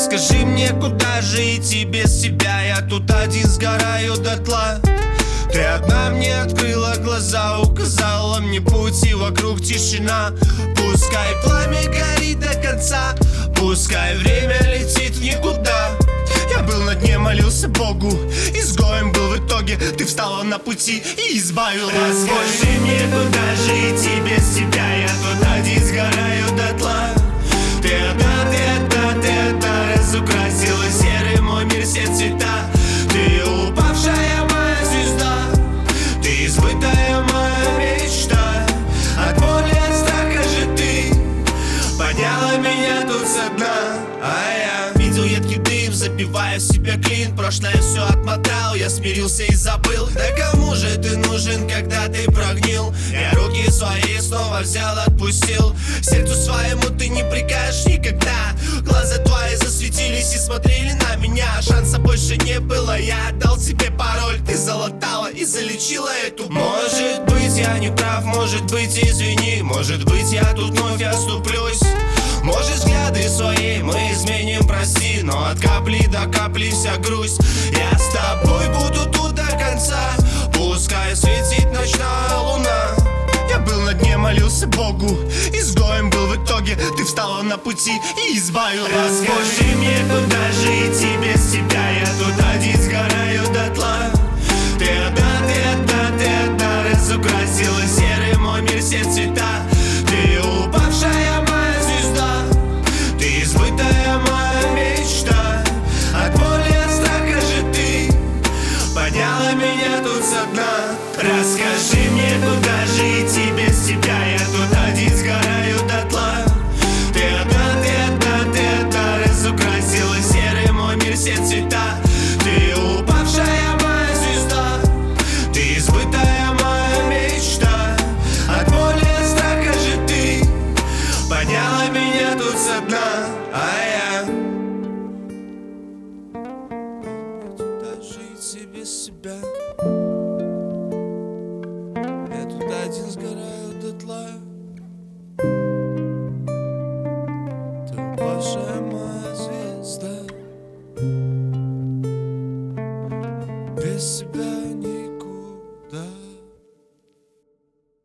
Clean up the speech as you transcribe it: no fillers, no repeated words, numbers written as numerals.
Расскажи мне, куда же идти без тебя? Я тут один сгораю дотла. Ты одна мне открыла глаза, указала мне путь, и вокруг тишина. Пускай пламя горит до конца, пускай время летит в никуда. Я был на дне, молился Богу, изгоем был в итоге. Ты встала на пути и избавила. Расскажи мне, куда же идти без тебя? Я тут один сгораю дотла. Ты одна, ты одна, ты одна, разукрасила серый мой мир, все цвета. Ты упавшая моя звезда, ты избытая моя мечта. От боли, от страха же ты подняла меня тут со дна. А я видел едкий дым, забивая в себя клин. Прошлое все отмотал, я смирился и забыл. Да кому же ты нужен, когда ты прогнил? Я руки свои снова взял, отпустил. Сердцу своему ты не прикажешь никогда. Глаза твои засветились и смотрели на меня. Шанса больше не было, я отдал тебе пароль. Ты залатала и залечила эту боль. Может быть я не прав, может быть извини. Может быть я тут вновь оступлюсь. Может взгляды свои мы изменим, прости. Но от капли до капли вся грусть. Я с тобой буду тут до конца, пускай светит ночная луна. Я был на дне, молился Богу, изгоем был в итоге. Ты встала на пути и избавила. Расскажи мне, куда же идти без тебя? Я тут один сгораю дотла. Ты одна, ты одна, ты одна, разукрасила серый мой мир, все цвета. Ты упавшая моя звезда, ты избытая моя мечта. От боли, от страха же ты подняла меня тут со дна. Расскажи мне, куда же идти без тебя? Я тут один сгораю дотла. Ты одна, ты одна, ты одна, разукрасила серый мой мир, все цвета. Ты упавшая моя звезда, ты избытая моя мечта. От боли, от страха же ты подняла меня тут со дна. А я куда жить без себя? Я тут один сгораю дотла.